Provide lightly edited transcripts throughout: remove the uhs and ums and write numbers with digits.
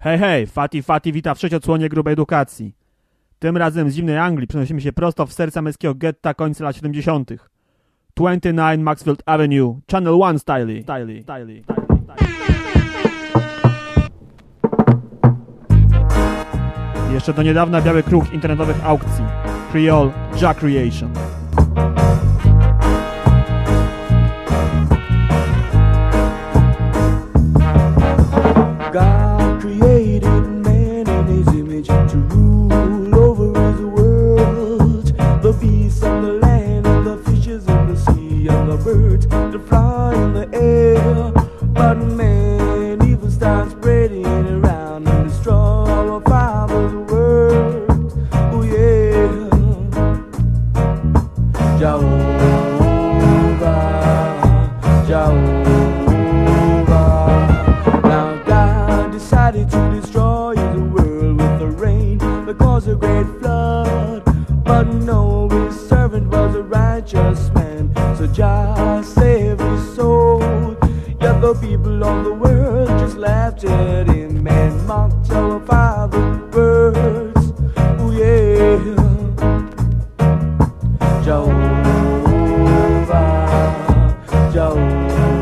Hej, hej, Fati wita w trzeciodsłonie grubej edukacji. Tym razem z zimnej Anglii przenosimy się prosto w serce męskiego getta końca lat 70. 29 Maxfield Avenue, Channel One style. Jeszcze do niedawna biały kruk internetowych aukcji. Creole Jack Creation. God created man in his image to rule over his world. The beasts of the land and the fishes in the sea and the birds that fly in the air. But man even starts spreading around and destroy our Father's words. Oh yeah, Jehovah, Jehovah. Decided to destroy the world with the rain that caused a great flood. But no, his servant was a righteous man, so Jah saved his soul. Yet the people of the world just laughed at him and mocked our Father's words. Oh yeah, Jehovah, Jehovah.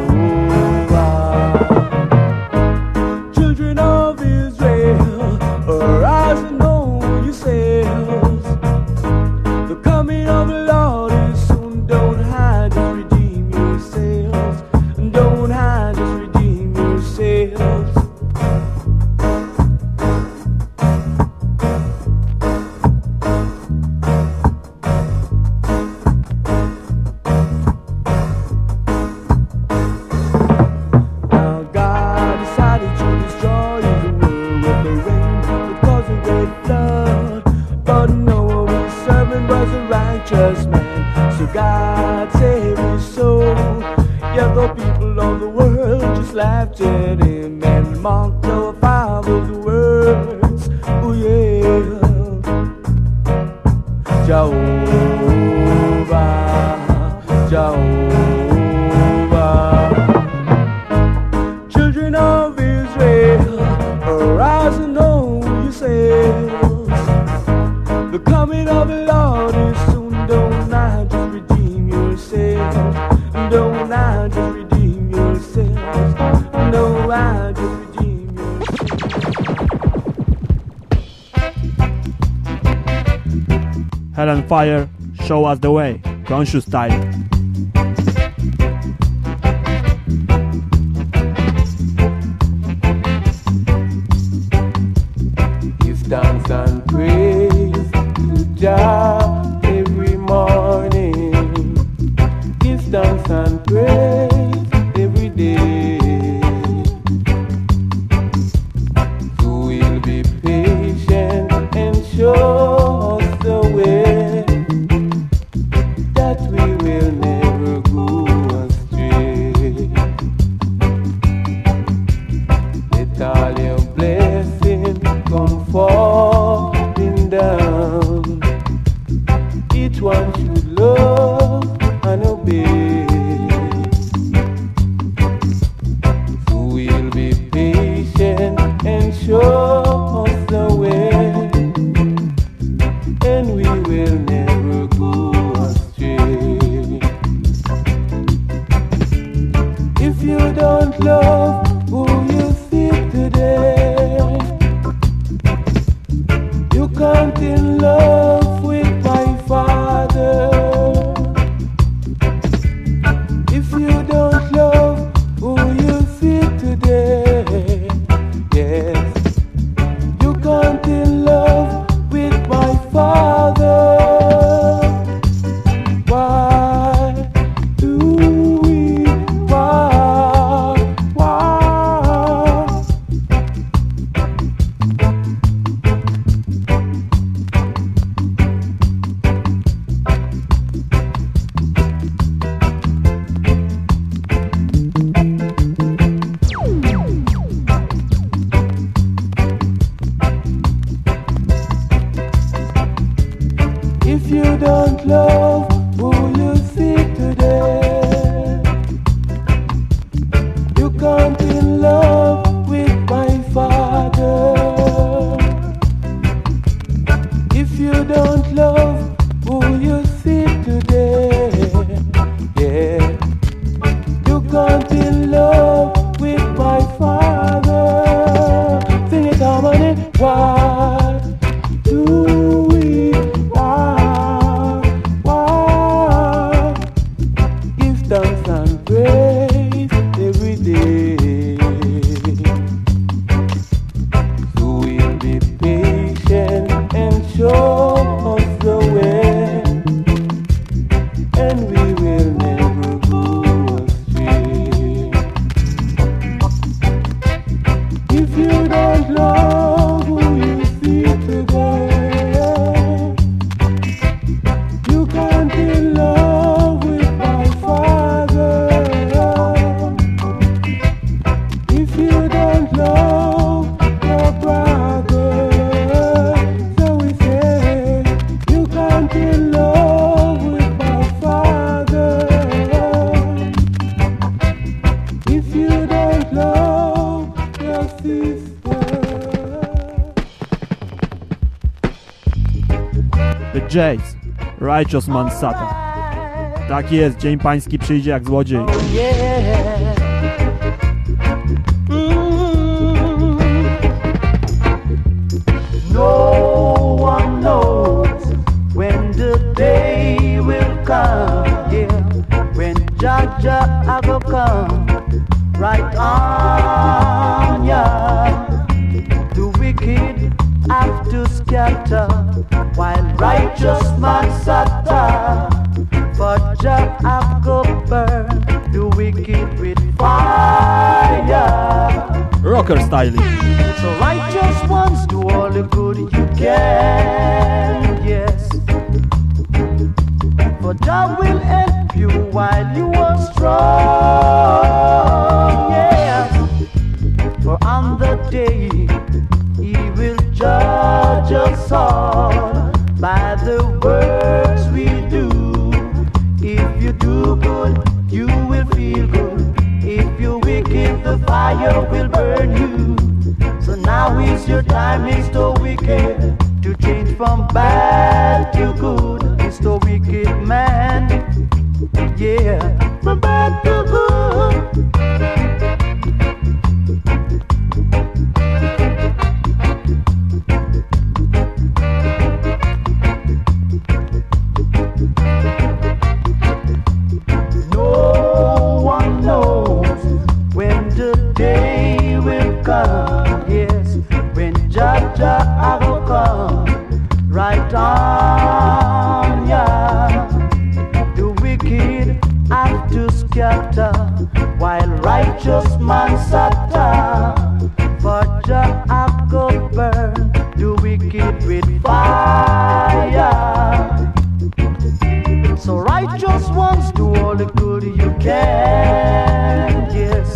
Arise and know yourselves. The coming of the Lord is soon. Don't hide, just redeem yourselves. Don't hide, just redeem yourselves. Now God decided to destroy the world with the rain. Blood, but Noah, his servant, was a righteous man, so God saved his soul. Yet the people of the world just laughed at him and mocked our Father's words. Oh yeah, Jehovah, Jehovah. Children of Israel, arise and know yourselves. The coming of the Lord is soon. Don't I just redeem yourselves? Don't I just redeem yourselves? No, I just redeem yourselves. Hell and Fire, show us the way. Conscious style. Dance and praise to Jah every morning. Give thanks and praise every day. So we'll be patient and show us the way, that we will never go astray. Let all your blessings come falling down. Each one should love and obey. So we'll be patient and show us the way, and we will never go astray. If you don't love who you see today, you can't in love with my Father. If you don't love who you see today, yes, you can't in love with my Father. Why do we? Why? If you don't love who you see today, you can't in love with my Father. The Jays, Righteous Man Satan. Tak jest, Dzień Pański przyjdzie jak złodziej. No one knows when the day will come, yeah, when Jah I go come right on, yeah. The wicked have to scatter while righteous man scatter. For Jah I go burn the wicked with fire. Rocker styling. So righteous ones do all the good you can, yes. For Jah will help you while you are strong, yes. For on the day He will judge us all by the works we do. If you do good, you will feel good. If you're wicked, the fire will burn you. So now is your time, Mr. Wicked, to change from bad to good, Mr. Wicked Man. Yeah, from bad to good. No one knows when the day will come, yes, when Jah I will come right on, yeah. The wicked have to scatter while righteous man scatter. For Jah I go burn the wicked with fire. So righteous ones do all the good you can, yes.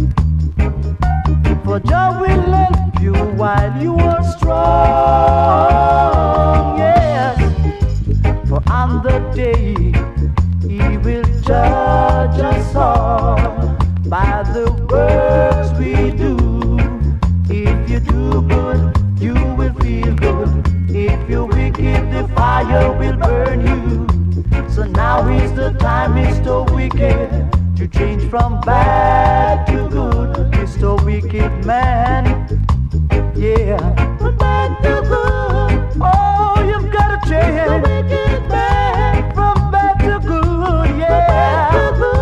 For Jah will help you while you are strong, yes. For on the day He will judge us all by the works we do. If you do good, you will feel good. If you're wicked, the fire will burn you. So now is the time, Mr. Wicked, to change from bad to good, Mr. Wicked Man. Yeah, from bad to good. Oh, you've got to change, Mr. Wicked Man. From bad to good, yeah.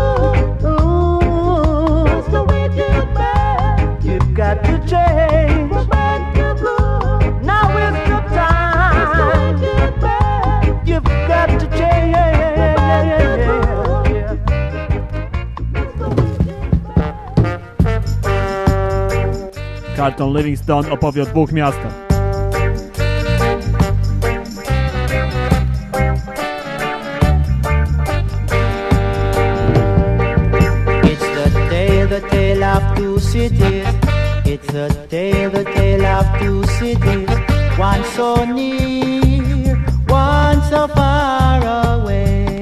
Ooh, Mr. Wicked Man. You've got to change from bad to good. Now is the time, Mr. Wicked Man. You've got to change. Carlton Livingston opowie o dwóch miastach. It's the tale of two cities. It's the tale of two cities. One so near, one so far away.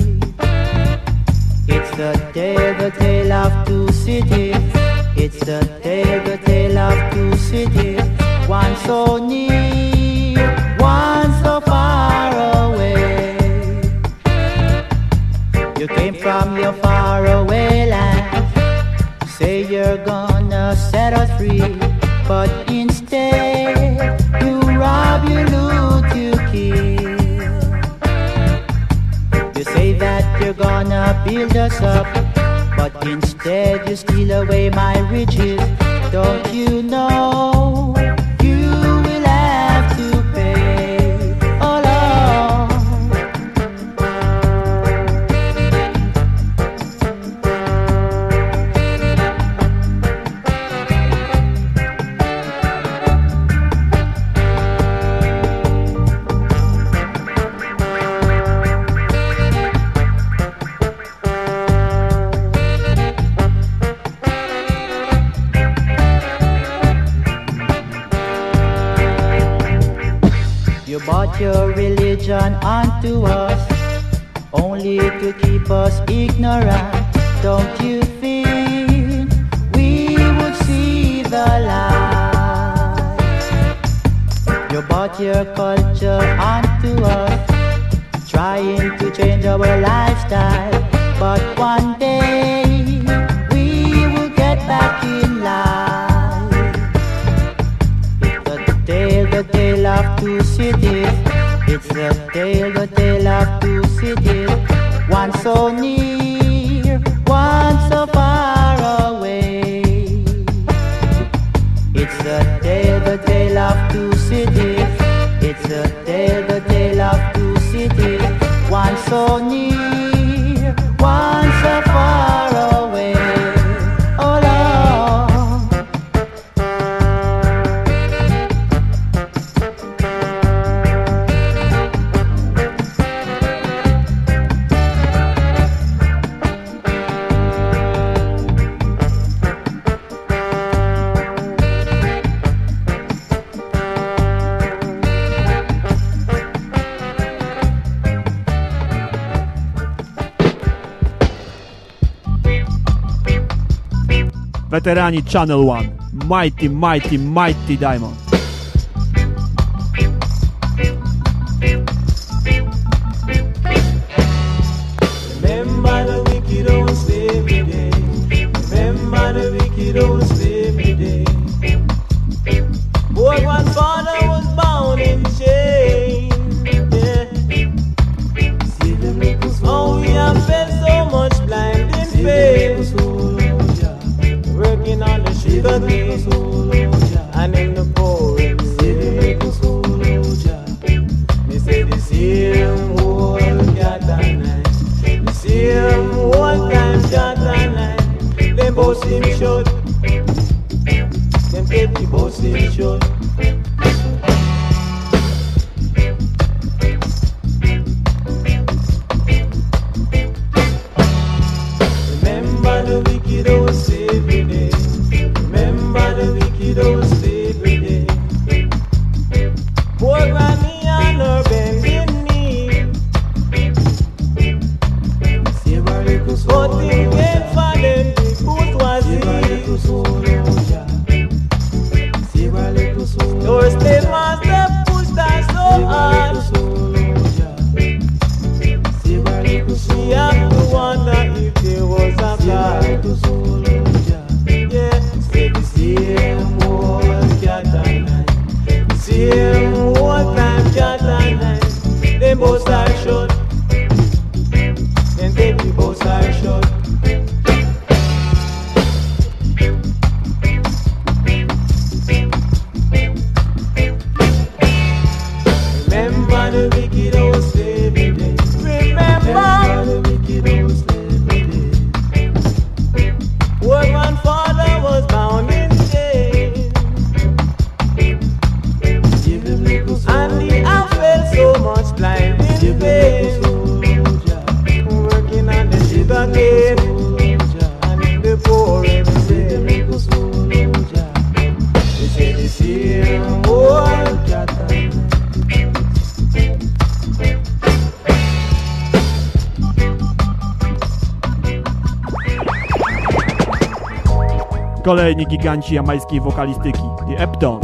It's the tale of two cities. It's the tale of two cities. One so near, one so far away. You came from your faraway land. You say you're gonna set us free, but instead you rob, you loot, you kill. You say that you're gonna build us up, but instead you steal away my riches. Don't you know you will have to pay? Oh Lord. You bought your religion onto us, only to keep us ignorant. Don't you think we would see the light? You bought brought your culture onto us, trying to change our lifestyle. But one day we will get back in line. It's the tale of two cities. It's the tale of two cities. One so near, one so far away. It's the tale of two cities. It's the tale of two cities. One so near, one so far away. Oh Lord. Weterani Channel One, Mighty, Mighty, Mighty Diamond. Remember the wicked old slavery day. Remember the wicked old slavery day. Boy, one father was bound in chains. Yeah. Oh, we have felt so much blinding pain. Working on the sugar cane and in the pouring rain. They say the same old cat and night, the same old time cat and night. Them both seem short, them petty both seem short. Remember the wicked old slavery day. Remember the wicked old slavery day. Poor granny and her bending knee. But in vain for them the bourgeoisie. Your slave master pushed her so hard. She have to wonder if there was a God. Yeah, say the same old cat and night, the same old time cat and night. Them both are short, and they both are short. Remember the wicked old slavery day. Remember the wicked old slavery day. Poor grandfather was bound in chains, and he have felt so much blinding pain. Working on the sugar cane and in the pouring rain. They say the same old cat and night. Kolejni giganci jamańskiej wokalistyki, The Eptons.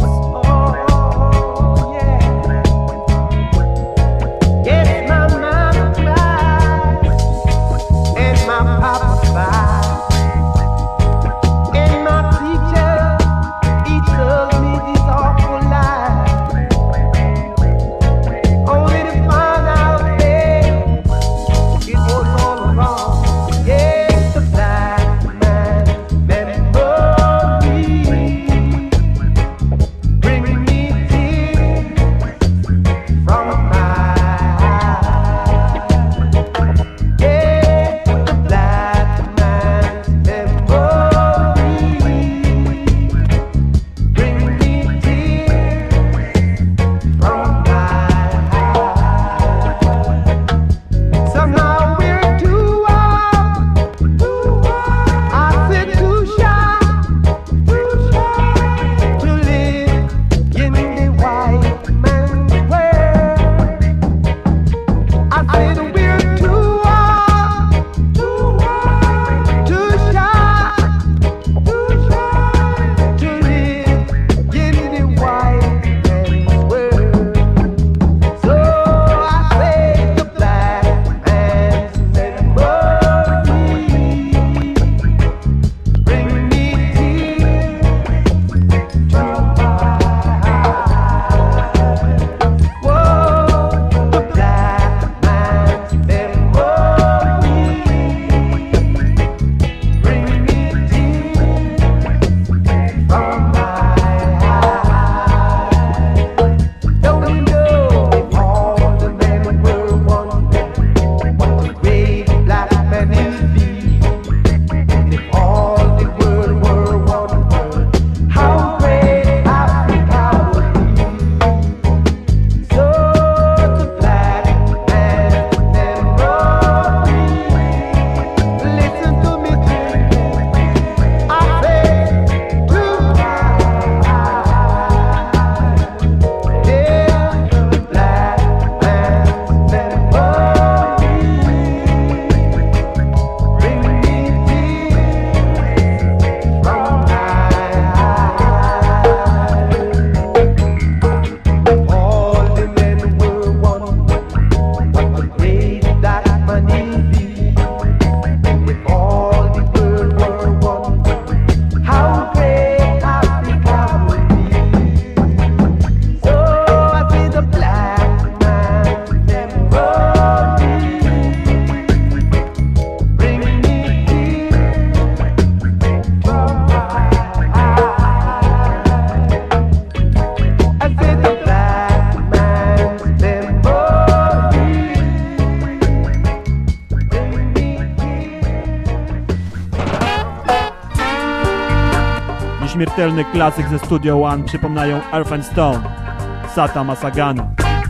śmiertelny klasyk ze Studio One przypominają Earth and Stone, Sata Masagana.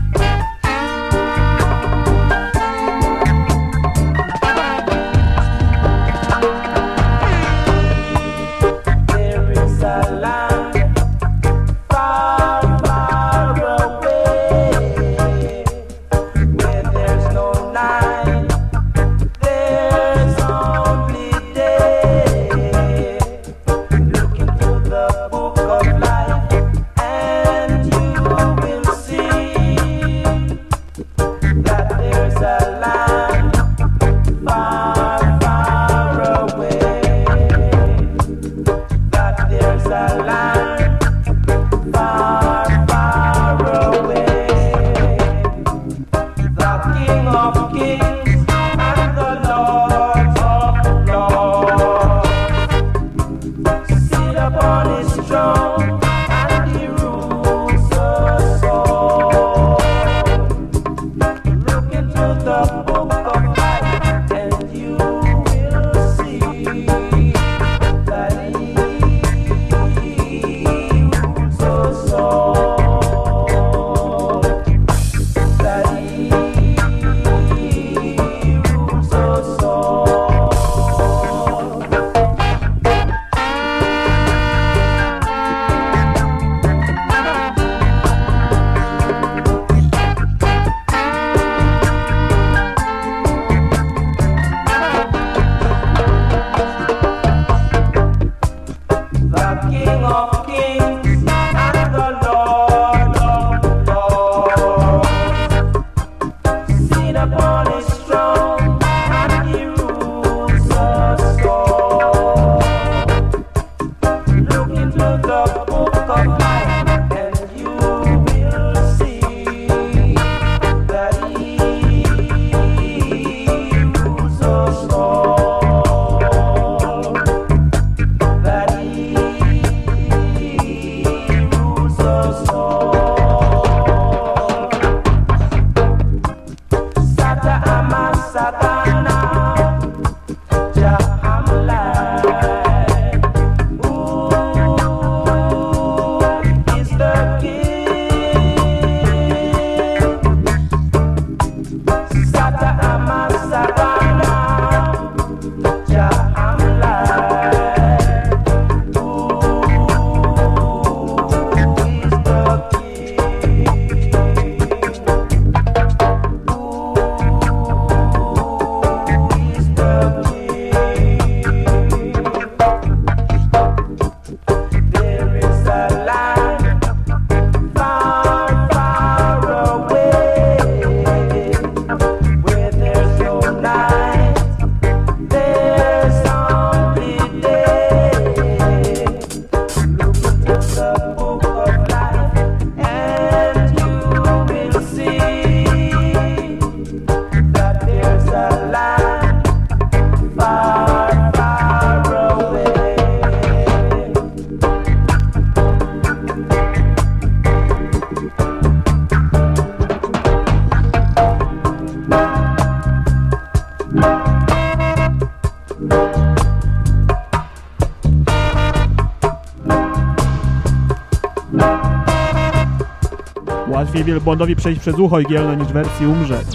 Łatwiej wielbłądowi przejść przez ucho igielne niż wersji umrzeć.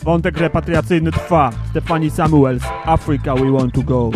Wątek repatriacyjny trwa. Stephanie Samuels, Africa We Want to Go.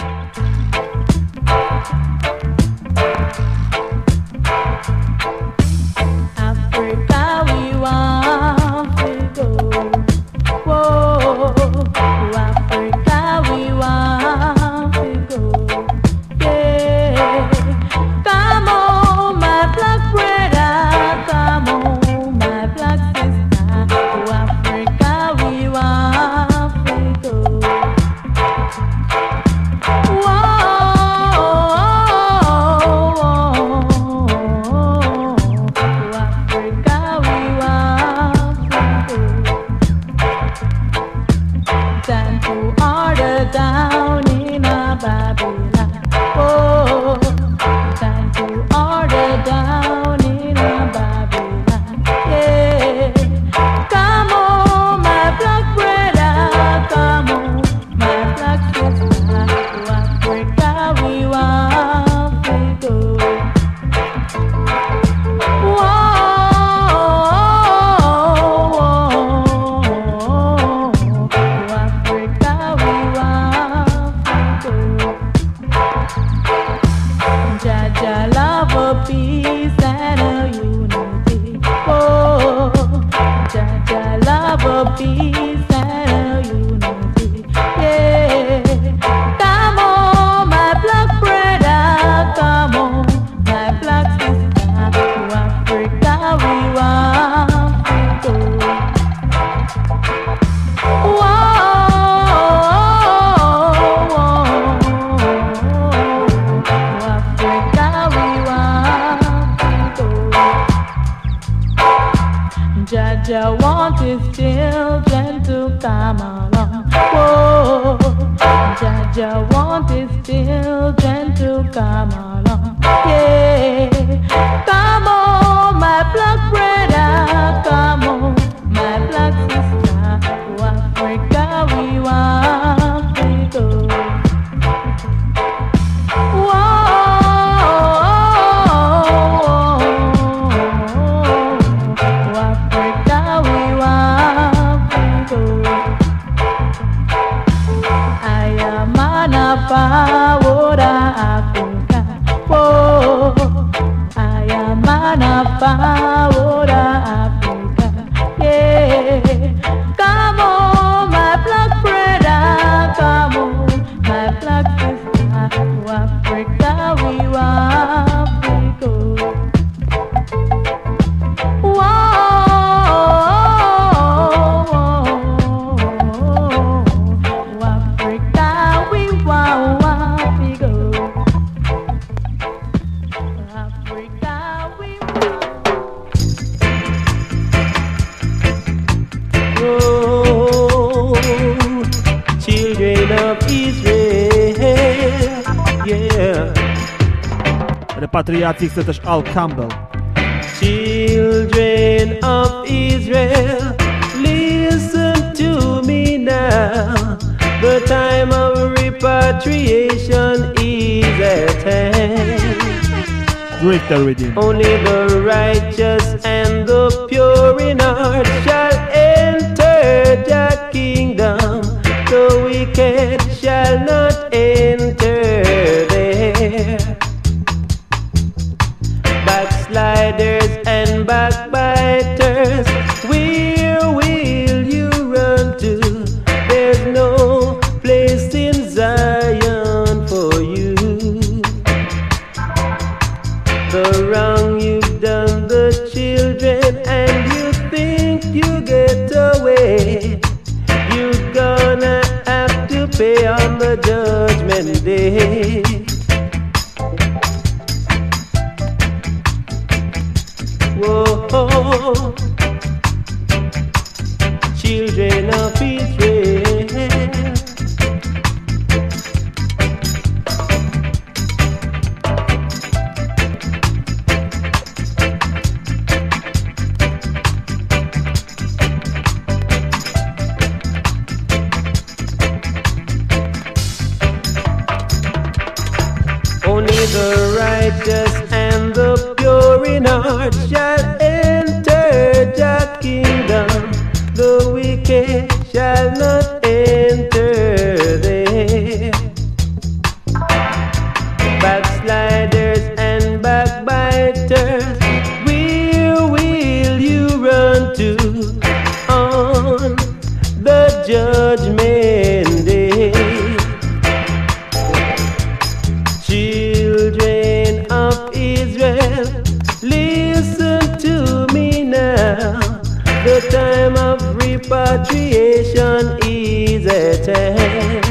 Jaja want his children to come along. Whoa, Jaja want his children to come along. Yeah, come on, my black brother, come on, my black sister. To Africa we want to go. Ahora Africa, oh, I am an ahora Africa, yeah. Come on, my black brother, come on, my black sister. To Africa we want to go. Repatriacji chce też Al Campbell. Children of Israel, listen to me now. The time of repatriation is at hand. Drifter reading. Only the righteous and the pure in heart shall enter the kingdom. The wicked shall not enter there. Backsliders and backbiters, where will you run to? There's no place in Zion for you. The wrong you've done the children, and you think you get away, you're gonna have to pay on the judgment day. Whoa, children of Israel. Only the righteous and the pure in heart shall enter the kingdom. The wicked shall not enter there. Backsliders and backbiters, where will you run to on the judgment day? Children of Israel, listen to me now. The time of repatriation is at hand.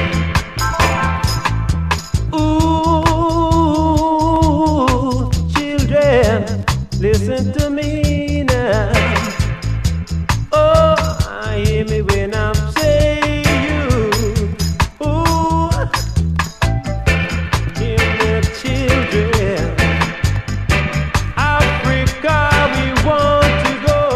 Ooh, children, listen to me now. Oh, I hear me when I'm saying you. Ooh, hear me, children. Africa, we want to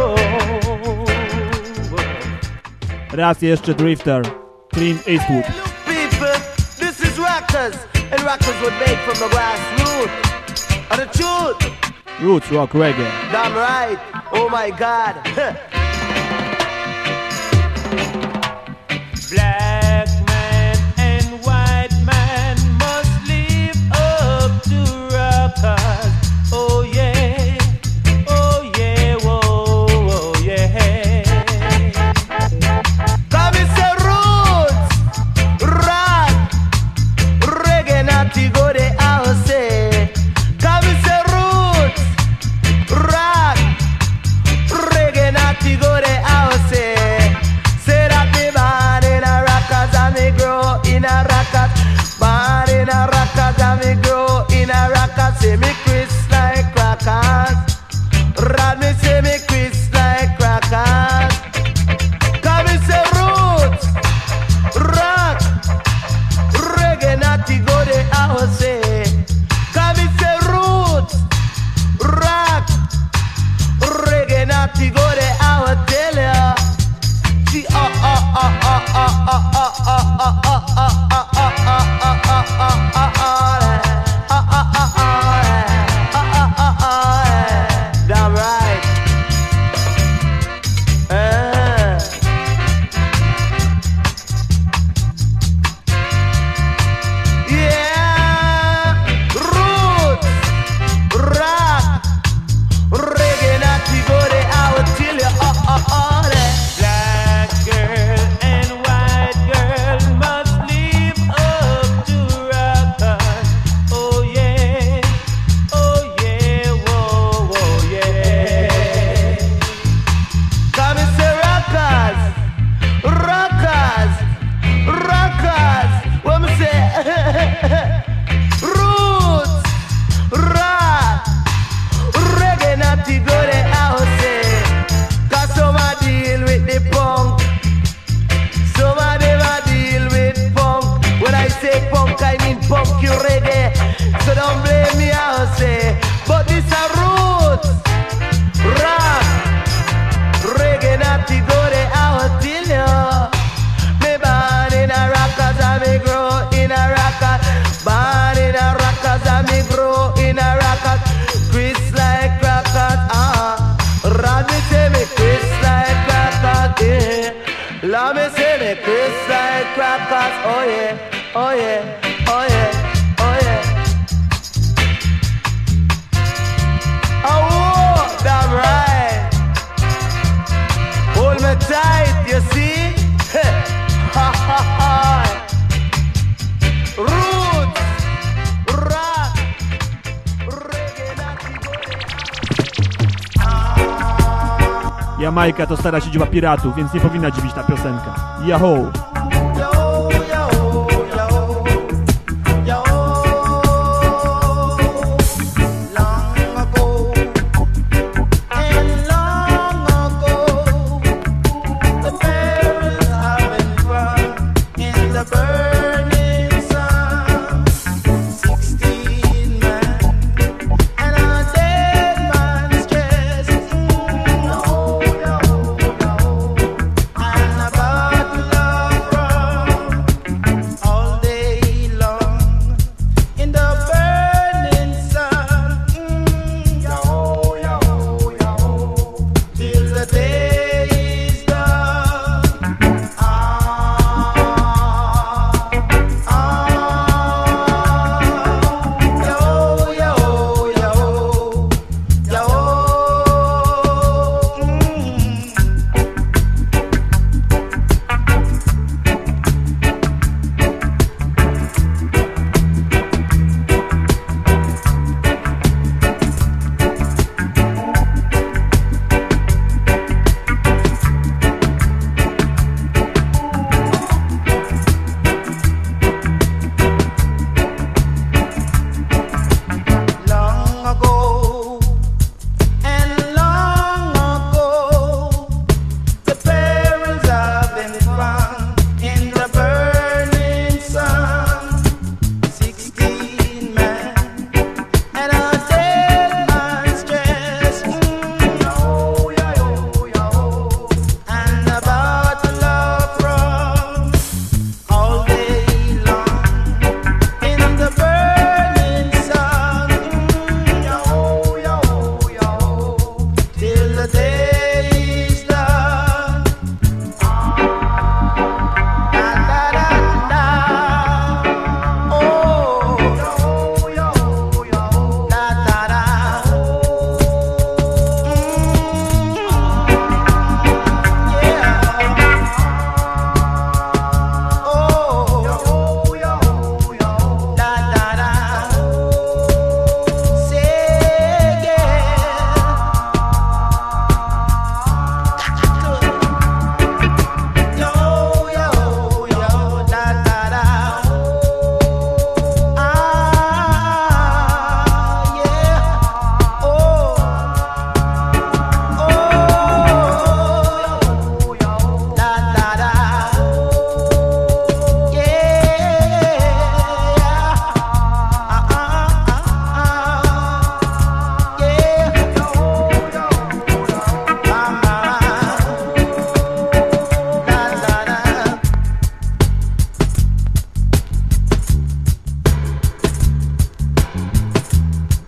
go. Raz jeszcze Drifter, Clint Eastwood. People, this is Rockers, and Rockers were made from the grassroots. And the truth, Roots Rock Reggae. damn right, oh my God. Black man and white man must live up to rockers. Oh yeah, whoa, oh yeah. Come and say roots, rock, reggae, natty, go the house. Come and say roots, rock, reggae, natty, go the house. Say that me born in a rockers and me grow in a rockers. Born in a rockers and me grow in a rockers. Say me Chris like crackers. Rod me say me Chris like crackers. Come and say roots, rock, reggae, natty, go the house. Come and say roots, rock, reggae, natty, go the house. Tell ya, she damn right. Yeah, roots, rock, reggae, natty, go the hour till you Black girl and white girl must live up to rockers. Oh yeah, whoa, yeah. Come and say rockers, rockers, rockers. What me say? Roots, rock, reggae, natty, go the house. Cause some a deal with the punk, some of them a deal with punk. When I say punk, I mean punk you reggae. So don't blame me, I'll say. But this a roots, rock, reggae, natty, go the hour till you. Me born in a rockers and me grow in a rocker. Born in a rockers and me grow in a rocker. Chris like crackers, Rod me say me Chris like crackers, yeah. Love me say me Chris like crackers, oh yeah, oh yeah, oh yeah, oh yeah. Oh, damn right. Hold me tight, you see? Ha ha ha. Roots, rock, reggae, natty, Jamajka to stara siedziba piratów, więc nie powinna dziwić ta piosenka. Yahoo! And about love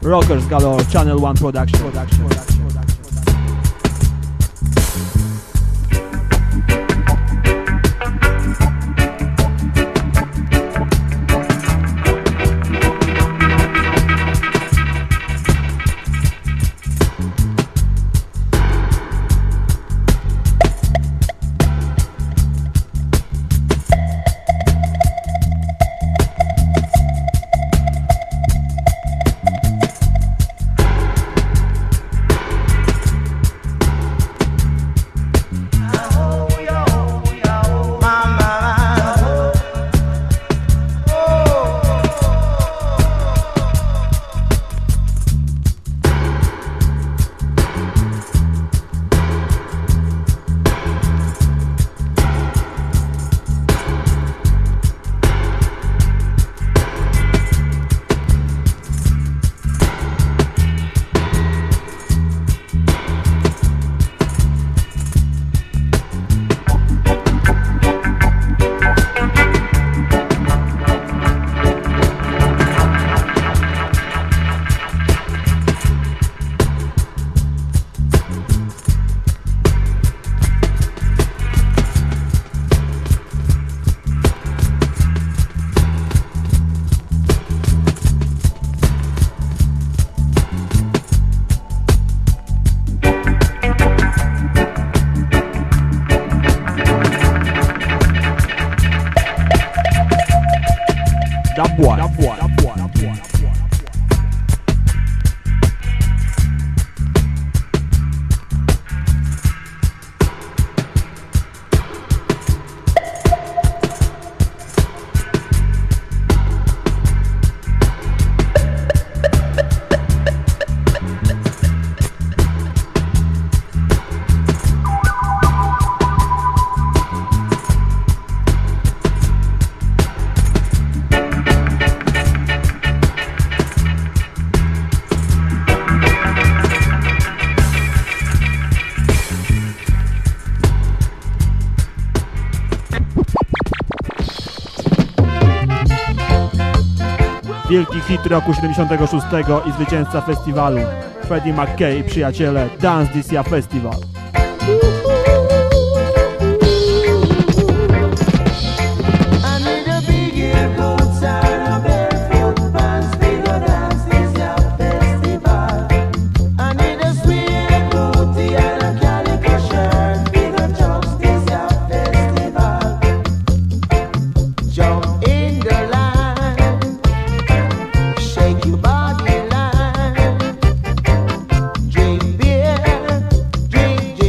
Rockers Galore, Channel One Production. Wielki hit roku 76 i zwycięzca festiwalu Freddie McKay i przyjaciele Dance This Year Festival. Drink beer, drink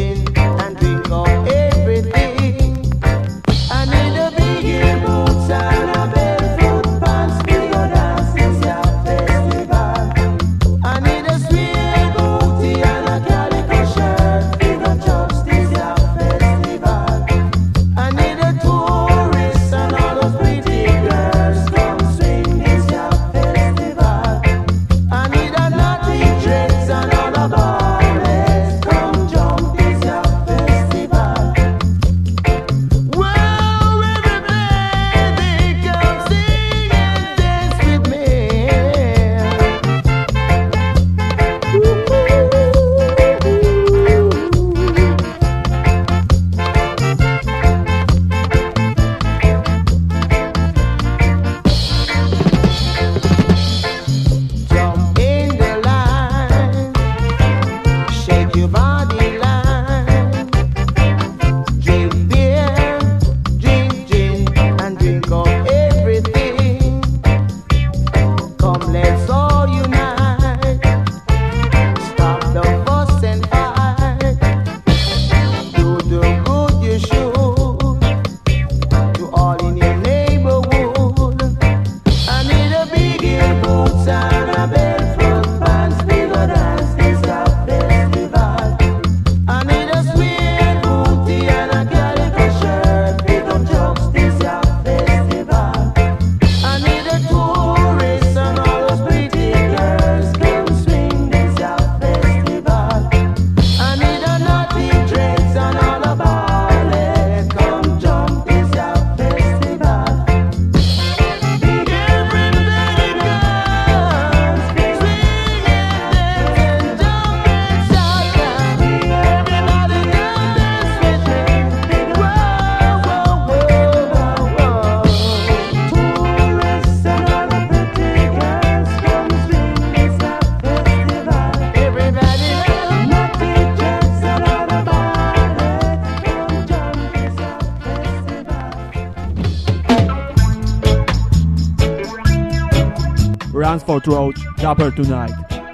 Ransford Road, Dapper Tonight.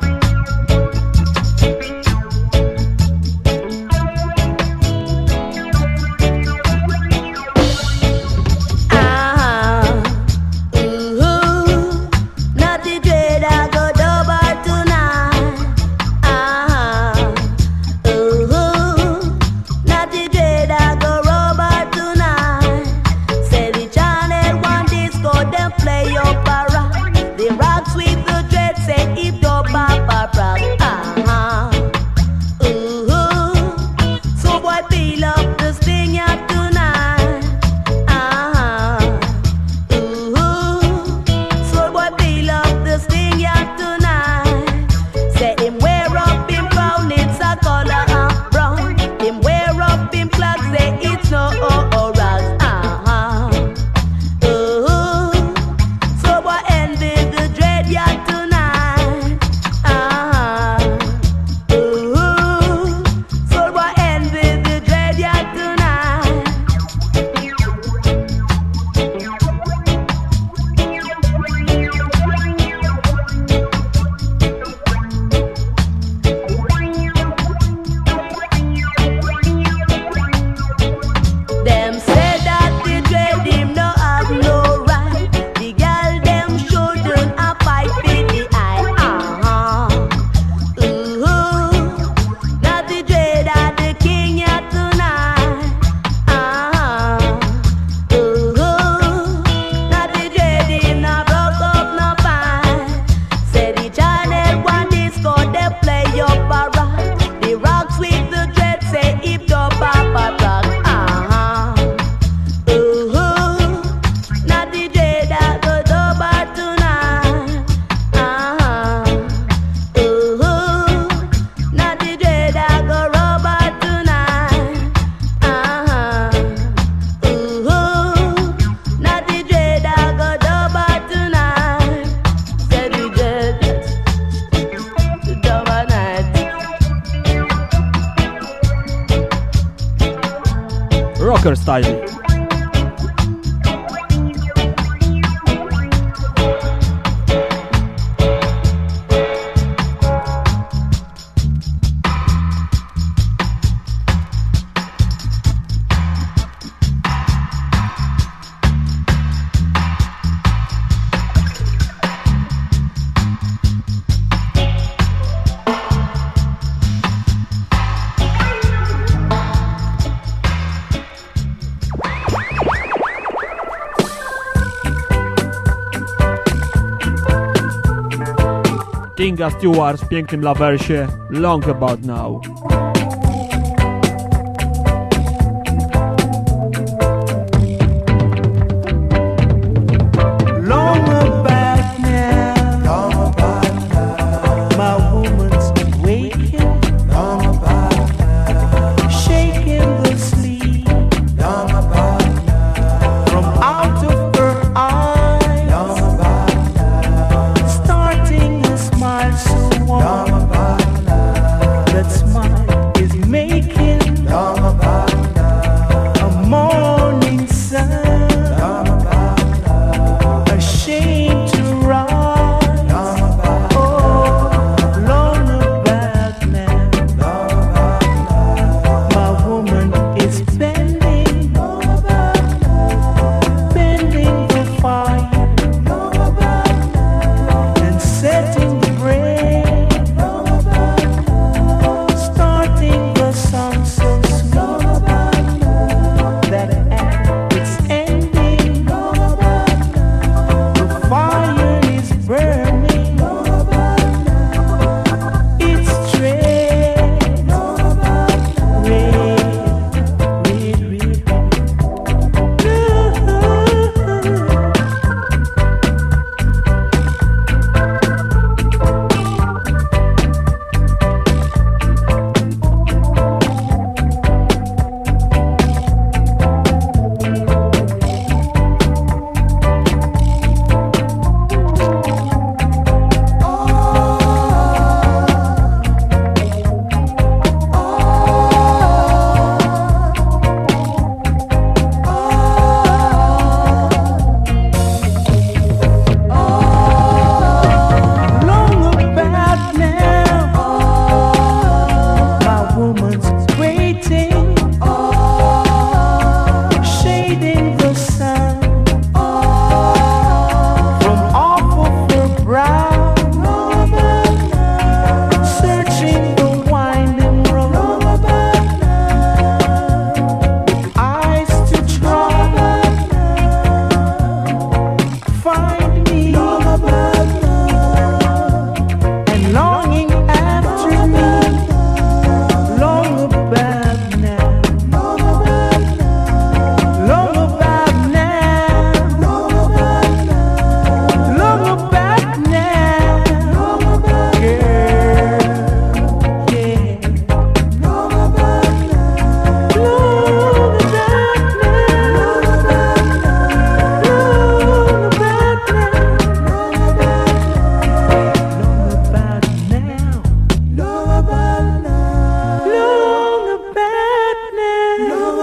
Rocker style. Kinga Stewart w pięknym lawersie Long About Now. Smile.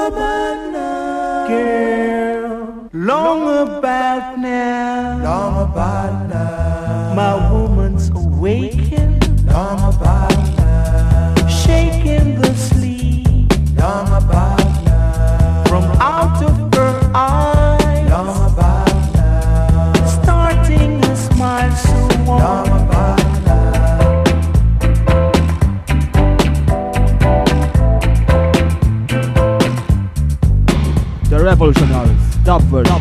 about now, girl. Long about now, long about now. My woman's awakened, long about now. Shaking the sleep, long about now. From out of her eyes, long about now. Starting a smile so warm, long about now. The Revolutionaries, dub version.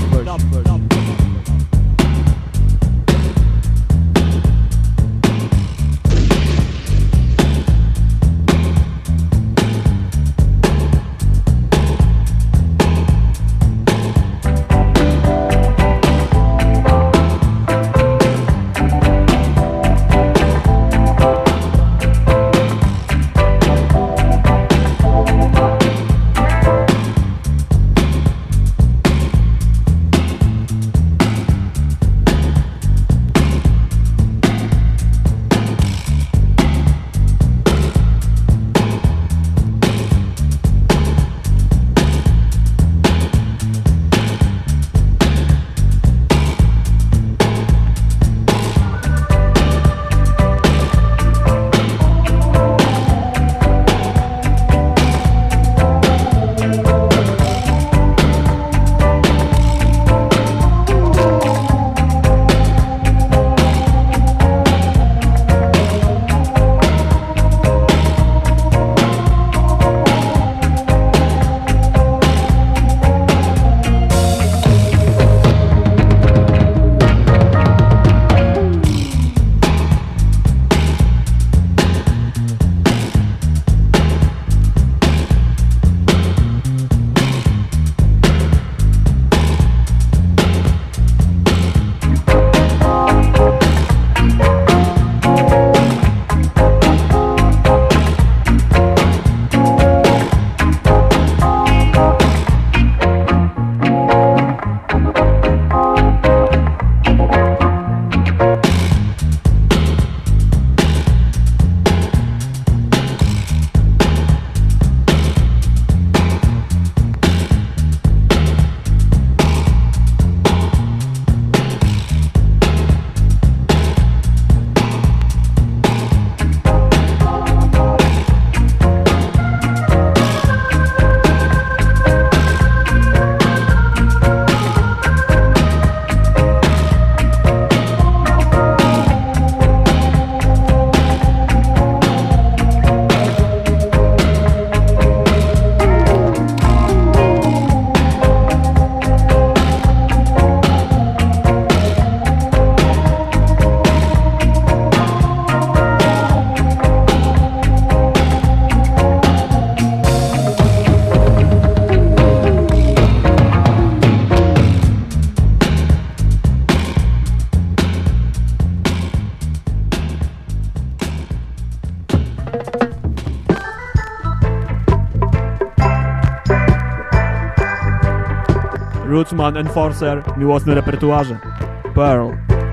Rootsman Enforcer w miłosnym repertuarze. Pearl.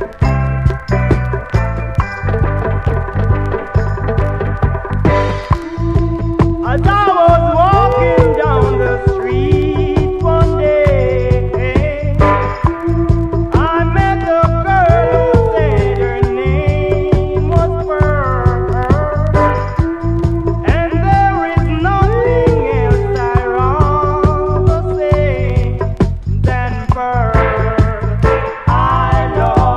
As I was walking down the street one day, I met a girl who said her name was Pearl, and there is nothing else I rather say than Pearl. I love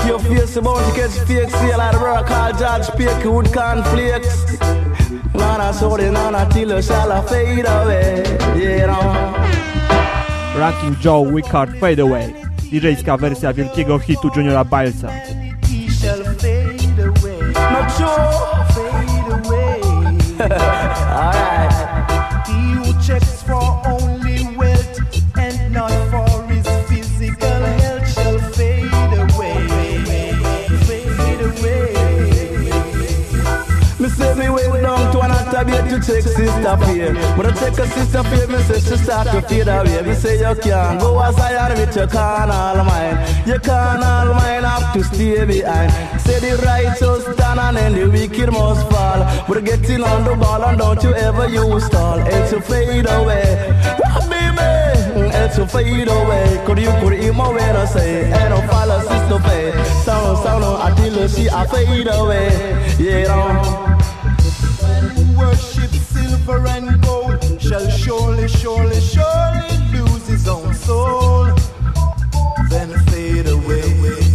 your face about to catch fake seal like the brother called George Peake with cornflakes. Nana sorry, nana till you shall fade away. Yeah, no. Ranking Joe Wickard Fade Away. DJ-ska wersja wielkiego hitu Juniora Bylesa. He shall fade away. Not sure. Fade away. Alright. He who checks for only wealth and not for his physical health shall fade away. Fade away. Me say me way down to an attabate to check sister fear. But I check a sister fear, me say she start to fade away. Me say you can't go as I am with your carnal mind. Your carnal mind have to stay behind. Say the righteous stand and then the wicked must fall. We're getting on the ball and don't you ever use stall. Else you fade away. Baby, else you fade away. Could you put him away to say, and don't follow sister fade. Sound until she a fade away. Yeah, Who worships silver and gold shall surely, surely, surely lose his own soul, then fade away.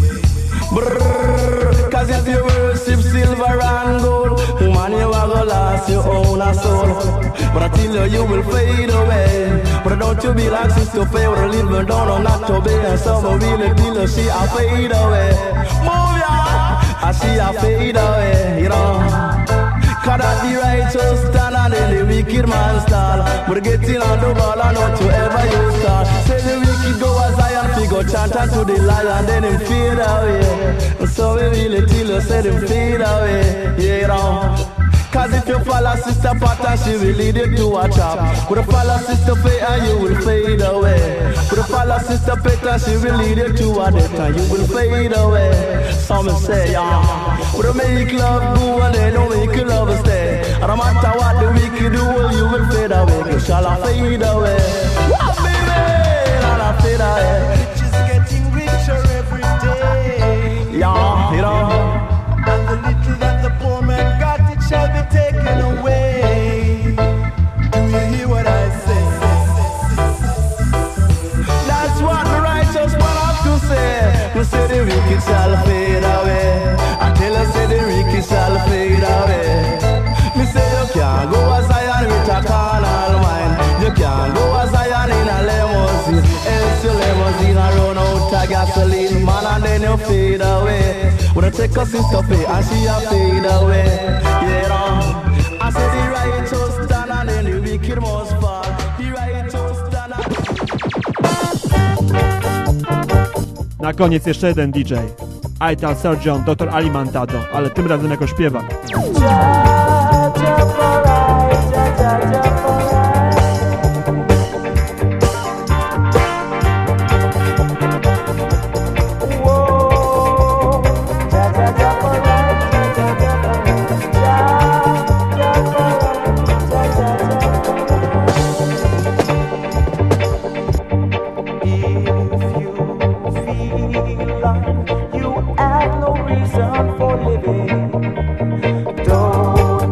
Brrr, cause if you worship silver and gold, man, you are gonna lose your own soul. But I tell you, you will fade away. But don't you be like sister Faye, or leave me down or not to be. And someone really tell you she a fade away. Move ya, and she a fade away, you know. Cause that the righteous stand and then the wicked man stall. We're getting on the ball and not to ever you start. Say the wicked go as Zion, fi go chant to the lion, then him fade away. So we really tell you, say him fade away, yeah, you know. Cause if you follow Sister Pat, she will lead you to a trap. With a follow Sister Faye and you will fade away. With a follow Sister Peter, she will lead you to a death and you will fade away. Some say, yeah. With a make love go and then don't make love stay. And no matter what the wicked do, you will fade away. You shall fade away. What baby? I'll fade away. Rich is getting richer every day. Yeah, you know. And the little that the poor man got, it shall be taken away. Do you hear what I say? That's what the righteous one have to say. You say the wicked shall fade away. I tell you, say the wicked shall fade away. Me say you can't go as Zion with a carnal mind. You can't go as Zion in a limousine. Else your limousine a run out of gasoline, man, and then you fade away. When I take a sister pay and she a fade away. Yeah, no. I say the righteous stand and then the wicked must fall. The righteous stand and... Na koniec jeszcze jeden DJ. Ital Surgeon, Dr. Ali Mantado, ale tym razem jako śpiewak. Don't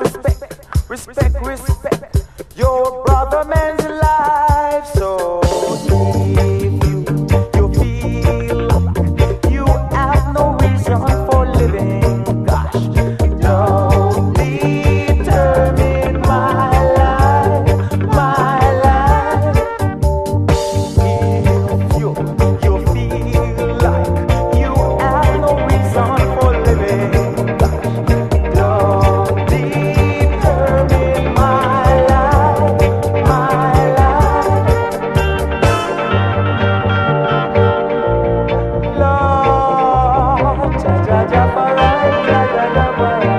respect your brother man's life. So if you feel you have no reason for living, gosh, don't determine my life. If you feel like you have no reason for living, don't determine my life. Lord, Jah-Jah-Jah-Farai, Jah-Jah-Jah-Farai,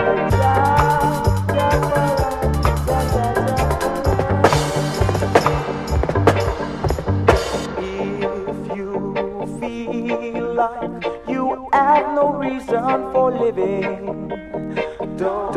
if you feel like you have no reason for living, don't.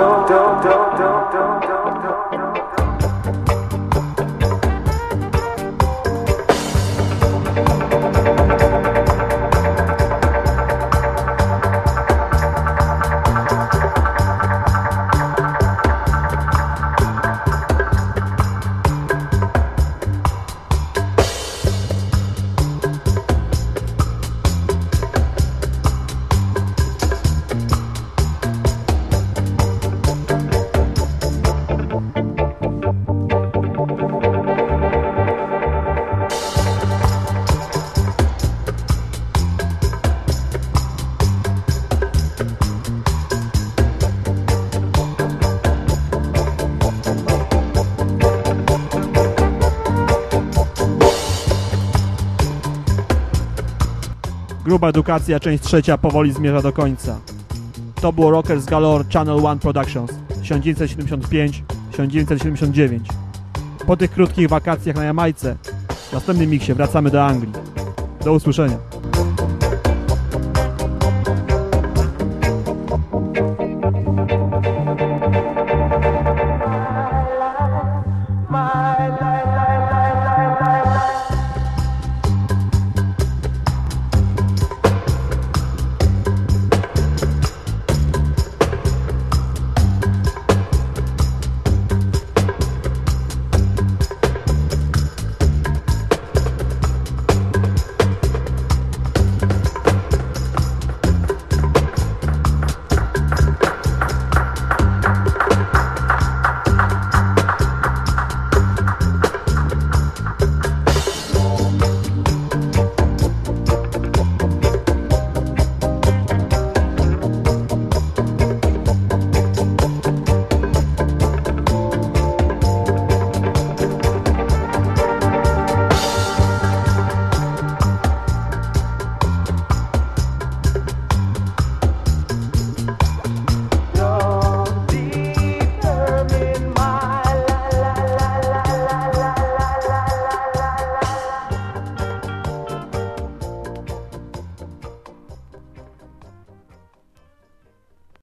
Gruba edukacja, część trzecia powoli zmierza do końca. To było Rockers Galore Channel One Productions 1975-1979. Po tych krótkich wakacjach na Jamajce w następnym miksie wracamy do Anglii. Do usłyszenia.